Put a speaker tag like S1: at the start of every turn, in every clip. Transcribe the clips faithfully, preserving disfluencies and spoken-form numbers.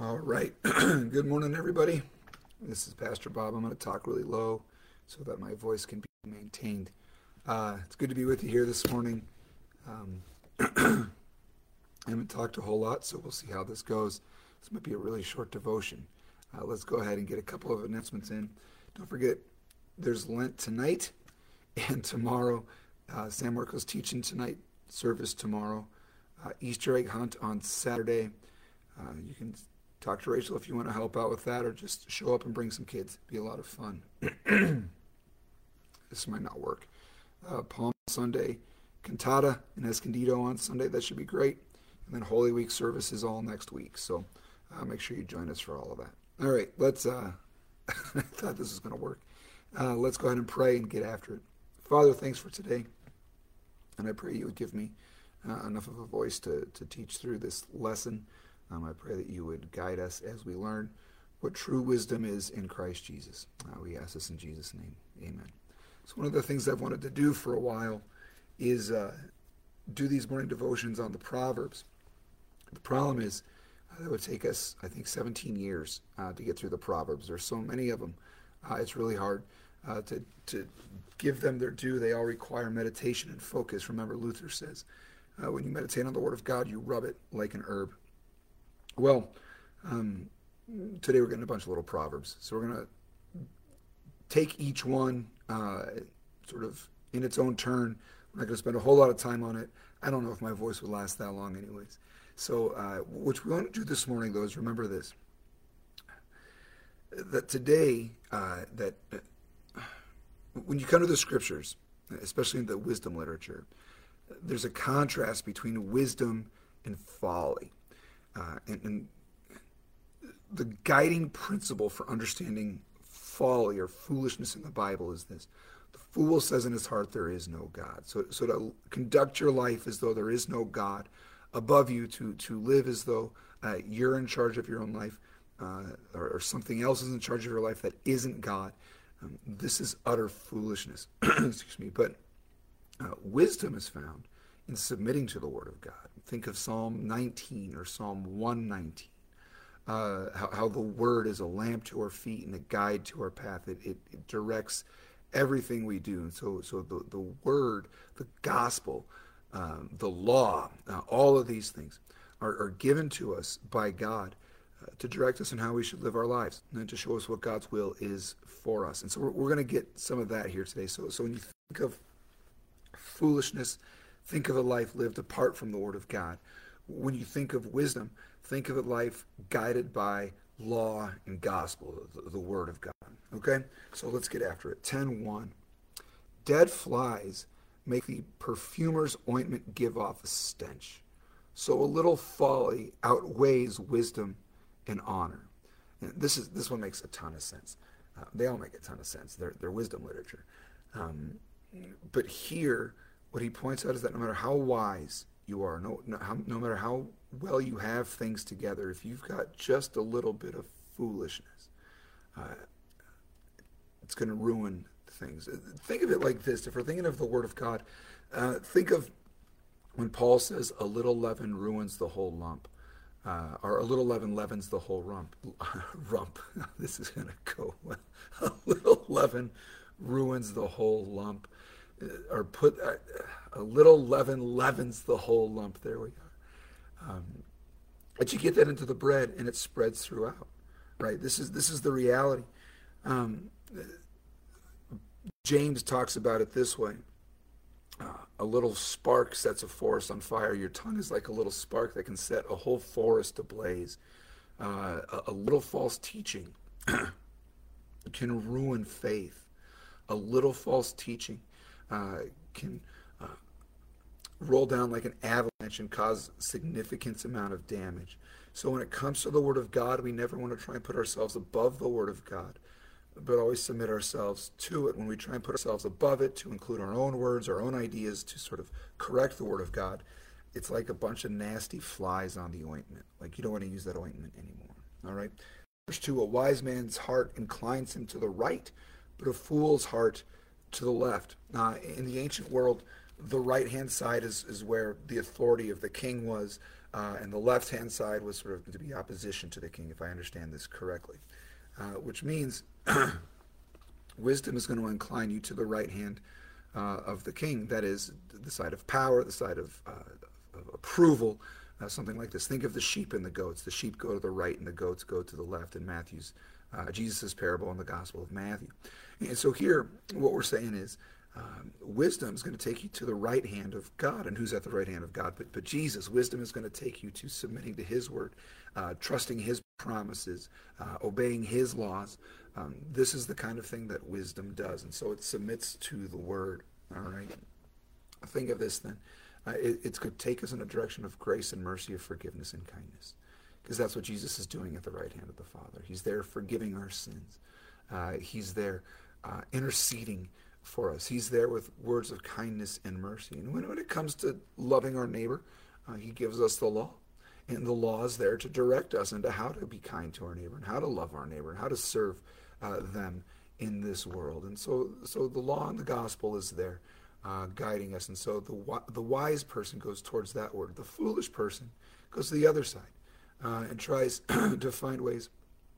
S1: All right. Good morning, everybody. This is Pastor Bob. I'm going to talk really low so that my voice can be maintained. Uh, it's good to be with you here this morning. Um, I haven't talked a whole lot, so we'll see how this goes. This might be a really short devotion. Uh, let's go ahead and get a couple of announcements in. Don't forget, there's Lent tonight and tomorrow. Uh, San Marcos teaching tonight, service tomorrow. Uh, Easter egg hunt on Saturday. Uh, you can talk to Rachel if you want to help out with that, or just show up and bring some kids. It'd be a lot of fun. This might not work. Uh, Palm Sunday, cantata in Escondido on Sunday. That should be great. And then Holy Week service is all next week. So uh, make sure you join us for all of that. All right, let's. Uh, I thought this was going to work. Uh, let's go ahead and pray and get after it. Father, thanks for today. And I pray you would give me uh, enough of a voice to, to teach through this lesson. Um, I pray that you would guide us as we learn what true wisdom is in Christ Jesus. Uh, we ask this in Jesus' name. Amen. So one of the things I've wanted to do for a while is uh, do these morning devotions on the Proverbs. The problem is uh, that would take us, I think, seventeen years uh, to get through the Proverbs. There's so many of them. Uh, it's really hard uh, to, to give them their due. They all require meditation and focus. Remember, Luther says, uh, when you meditate on the Word of God, you rub it like an herb. Well, um, today we're getting a bunch of little proverbs. So we're going to take each one uh, sort of in its own turn. We're not going to spend a whole lot of time on it. I don't know if my voice would last that long anyways. So uh, what we want to do this morning, though, is remember this. That today, uh, that uh, when you come to the scriptures, especially in the wisdom literature, there's a contrast between wisdom and folly. Uh, and, and the guiding principle for understanding folly or foolishness in the Bible is this. The fool says in his heart there is no God. So, so to conduct your life as though there is no God above you, to, to live as though uh, you're in charge of your own life, uh, or, or something else is in charge of your life that isn't God, um, this is utter foolishness. Excuse me. But uh, wisdom is found in submitting to the Word of God. Think of Psalm nineteen or Psalm one nineteen. Uh, how, how the Word is a lamp to our feet and a guide to our path. It, it, it directs everything we do. And so, so the, the Word, the gospel, um, the law, uh, all of these things are, are given to us by God uh, to direct us in how we should live our lives and to show us what God's will is for us. And so we're, we're going to get some of that here today. So, so when you think of foolishness, think of a life lived apart from the Word of God. When you think of wisdom, think of a life guided by law and gospel, the, the Word of God. Okay? So let's get after it. ten one. Dead flies make the perfumer's ointment give off a stench. So a little folly outweighs wisdom and honor. And this is this one makes a ton of sense. Uh, they all make a ton of sense. They're, they're wisdom literature. Um, but here, what he points out is that no matter how wise you are, no, no, how, no matter how well you have things together, if you've got just a little bit of foolishness, uh, it's going to ruin things. Think of it like this. If we're thinking of the Word of God, uh, think of when Paul says, a little leaven ruins the whole lump. Uh, or a little leaven leavens the whole rump. rump. This is going to go well. A little leaven ruins the whole lump. Or put uh, a little leaven leavens the whole lump. There we are. Um, but you get that into the bread, and it spreads throughout. Right? This is this is the reality. Um, James talks about it this way. Uh, a little spark sets a forest on fire. Your tongue is like a little spark that can set a whole forest ablaze. Uh, a, a little false teaching can ruin faith. A little false teaching Uh, can uh, roll down like an avalanche and cause significant amount of damage. So when it comes to the Word of God, we never want to try and put ourselves above the Word of God, but always submit ourselves to it. When we try and put ourselves above it to include our own words, our own ideas to sort of correct the Word of God, it's like a bunch of nasty flies on the ointment. Like you don't want to use that ointment anymore. All right. Verse two, a wise man's heart inclines him to the right, but a fool's heart to the left. Uh, in the ancient world, the right-hand side is, is where the authority of the king was. uh, and the left-hand side was sort of to be opposition to the king, if I understand this correctly, uh, which means wisdom is going to incline you to the right hand uh, of the king, that is, the side of power, the side of, uh, of approval, uh, something like this. Think of the sheep and the goats. The sheep go to the right and the goats go to the left in Matthew's, uh, Jesus' parable in the Gospel of Matthew. And so here, what we're saying is, um, wisdom is going to take you to the right hand of God. And who's at the right hand of God? But, but Jesus. Wisdom is going to take you to submitting to his word, uh, trusting his promises, uh, obeying his laws. Um, this is the kind of thing that wisdom does. And so it submits to the word. All right. Think of this then. Uh, it, it's going to take us in a direction of grace and mercy, of forgiveness and kindness. Because that's what Jesus is doing at the right hand of the Father. He's there forgiving our sins. Uh, he's there uh, interceding for us. He's there with words of kindness and mercy. And when, when it comes to loving our neighbor, uh, he gives us the law. And the law is there to direct us into how to be kind to our neighbor and how to love our neighbor and how to serve uh, them in this world. And so so the law and the gospel is there uh, guiding us. And so the, the wise person goes towards that word. The foolish person goes to the other side uh, and tries to find ways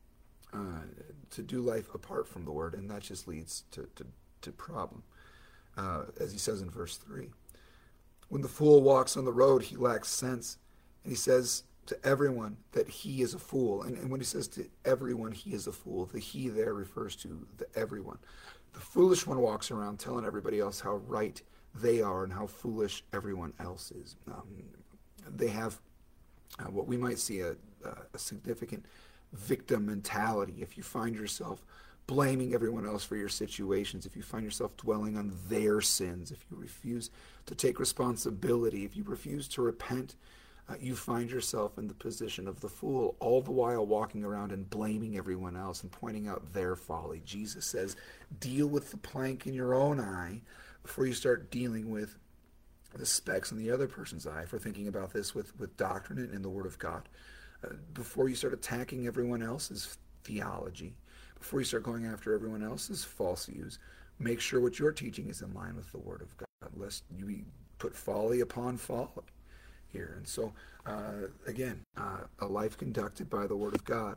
S1: uh, to do life apart from the word. And that just leads to, to to problem, uh, as he says in verse three. When the fool walks on the road, he lacks sense, and he says to everyone that he is a fool. And, and when he says to everyone he is a fool, the he there refers to the everyone. The foolish one walks around telling everybody else how right they are and how foolish everyone else is. Um, they have uh, what we might see a, a significant victim mentality. If you find yourself blaming everyone else for your situations, if you find yourself dwelling on their sins, if you refuse to take responsibility, if you refuse to repent, uh, you find yourself in the position of the fool, all the while walking around and blaming everyone else and pointing out their folly. Jesus says, deal with the plank in your own eye before you start dealing with the specks in the other person's eye, for thinking about this with, with doctrine and in the Word of God. Uh, before you start attacking everyone else's theology, before you start going after everyone else's false views, make sure what you're teaching is in line with the Word of God, lest you put folly upon folly here. And so, uh, again, uh, a life conducted by the Word of God.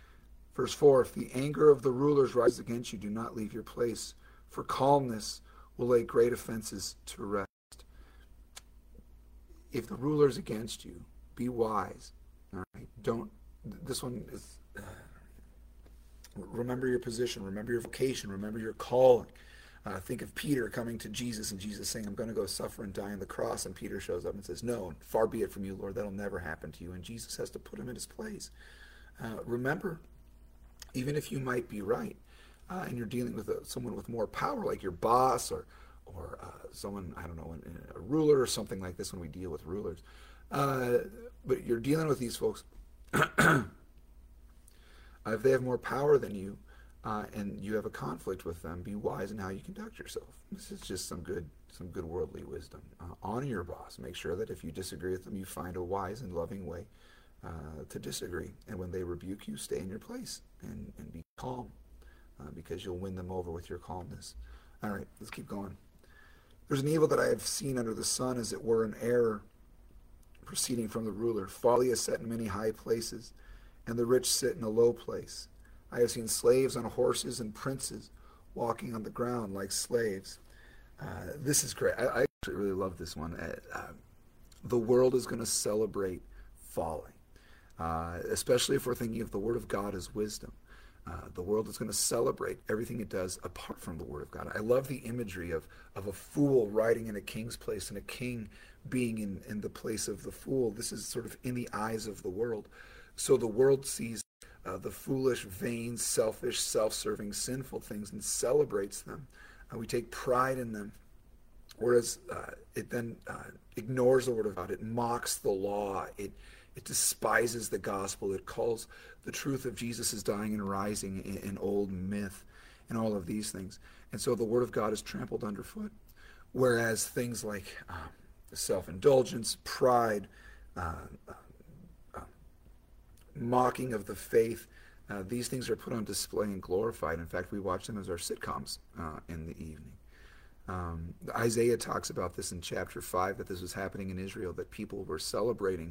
S1: Verse four, if the anger of the rulers rises against you, do not leave your place, for calmness will lay great offenses to rest. If the ruler's against you, be wise. All right? Don't, this one is... Uh, Remember your position, remember your vocation, remember your calling. Uh, think of Peter coming to Jesus and Jesus saying, I'm going to go suffer and die on the cross. And Peter shows up and says, no, far be it from you, Lord, that'll never happen to you. And Jesus has to put him in his place. Uh, remember, even if you might be right, uh, and you're dealing with a, someone with more power, like your boss or or uh, someone, I don't know, a ruler or something like this when we deal with rulers. Uh, but you're dealing with these folks. Uh, if they have more power than you, uh, and you have a conflict with them, be wise in how you conduct yourself. This is just some good, some good worldly wisdom. Uh, honor your boss. Make sure that if you disagree with them, you find a wise and loving way uh, to disagree. And when they rebuke you, stay in your place and, and be calm, uh, because you'll win them over with your calmness. All right, let's keep going. There's an evil that I have seen under the sun, as it were an error proceeding from the ruler. Folly is set in many high places, and the rich sit in a low place. I have seen slaves on horses and princes walking on the ground like slaves. Uh, this is great. I, I actually really love this one. Uh, uh, the world is going to celebrate folly, uh, especially if we're thinking of the Word of God as wisdom. Uh, the world is going to celebrate everything it does apart from the Word of God. I love the imagery of, of a fool riding in a king's place and a king being in, in the place of the fool. This is sort of in the eyes of the world. So the world sees uh, the foolish, vain, selfish, self-serving, sinful things and celebrates them. Uh, we take pride in them. Whereas uh, it then uh, ignores the Word of God. It mocks the law. It it despises the gospel. It calls the truth of Jesus' dying and rising an old myth and all of these things. And so the Word of God is trampled underfoot. Whereas things like uh, self-indulgence, pride, uh, uh, mocking of the faith, uh, these things are put on display and glorified. In fact, we watch them as our sitcoms uh, in the evening. Um, Isaiah talks about this in chapter five, that this was happening in Israel, that people were celebrating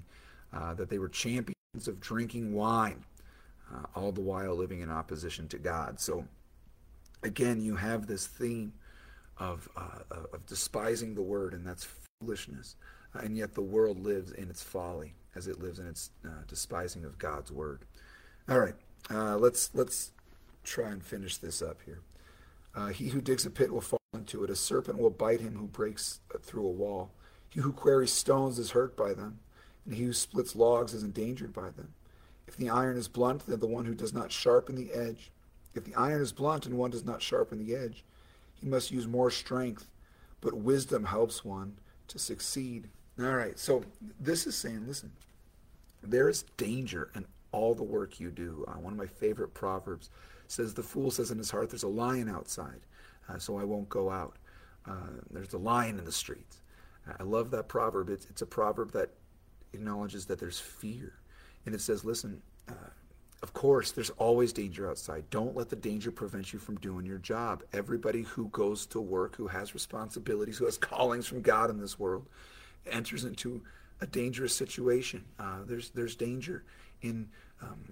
S1: uh, that they were champions of drinking wine, uh, all the while living in opposition to God. So again, you have this theme of, uh, of despising the word, and that's foolishness. Uh, and yet the world lives in its folly as it lives in its uh, despising of God's word. All right, uh, let's let's try and finish this up here. Uh, he who digs a pit will fall into it. A serpent will bite him who breaks through a wall. He who quarries stones is hurt by them, and he who splits logs is endangered by them. If the iron is blunt, then the one who does not sharpen the edge. If the iron is blunt and one does not sharpen the edge, he must use more strength, but wisdom helps one to succeed. All right, so this is saying, listen, there is danger in all the work you do. Uh, one of my favorite proverbs says, the fool says in his heart, there's a lion outside, uh, so I won't go out. Uh, there's a lion in the streets. I love that proverb. It's, it's a proverb that acknowledges that there's fear. And it says, listen, uh, of course, there's always danger outside. Don't let the danger prevent you from doing your job. Everybody who goes to work, who has responsibilities, who has callings from God in this world, enters into a dangerous situation. Uh, there's there's danger in um,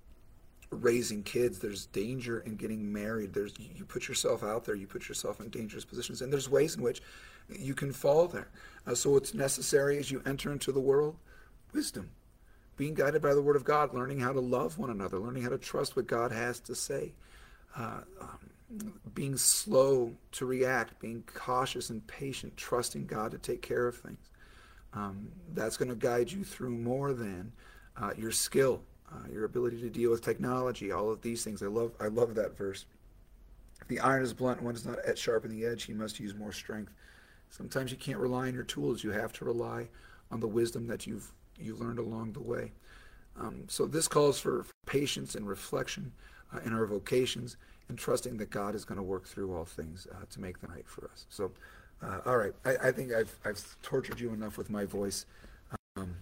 S1: raising kids. There's danger in getting married. There's you put yourself out there. You put yourself in dangerous positions, and there's ways in which you can fall there. Uh, so it's necessary as you enter into the world, wisdom, being guided by the Word of God, learning how to love one another, learning how to trust what God has to say, uh, um, being slow to react, being cautious and patient, trusting God to take care of things. Um, that's going to guide you through more than uh, your skill, uh, your ability to deal with technology, all of these things. I love, I love that verse. If the iron is blunt and one does not sharpen the edge, he must use more strength. Sometimes you can't rely on your tools. You have to rely on the wisdom that you've you learned along the way. Um, so this calls for patience and reflection uh, in our vocations, and trusting that God is going to work through all things uh, to make them right for us. So, uh, all right, I, I think I've I've tortured you enough with my voice, um,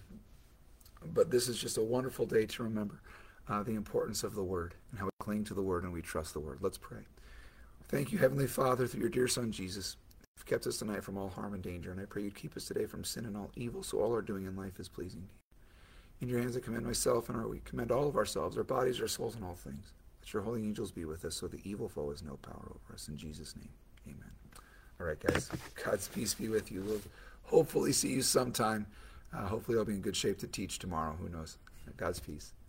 S1: but this is just a wonderful day to remember uh, the importance of the Word and how we cling to the Word and we trust the Word. Let's pray. Thank you, Heavenly Father, through your dear Son Jesus. You've kept us tonight from all harm and danger, and I pray you'd keep us today from sin and all evil, so all our doing in life is pleasing to you. In your hands I commend myself, and our, we commend all of ourselves, our bodies, our souls, and all things. Let your holy angels be with us, so the evil foe has no power over us. In Jesus' name, amen. All right, guys, God's peace be with you. We'll hopefully see you sometime. Uh, hopefully I'll be in good shape to teach tomorrow. Who knows? God's peace.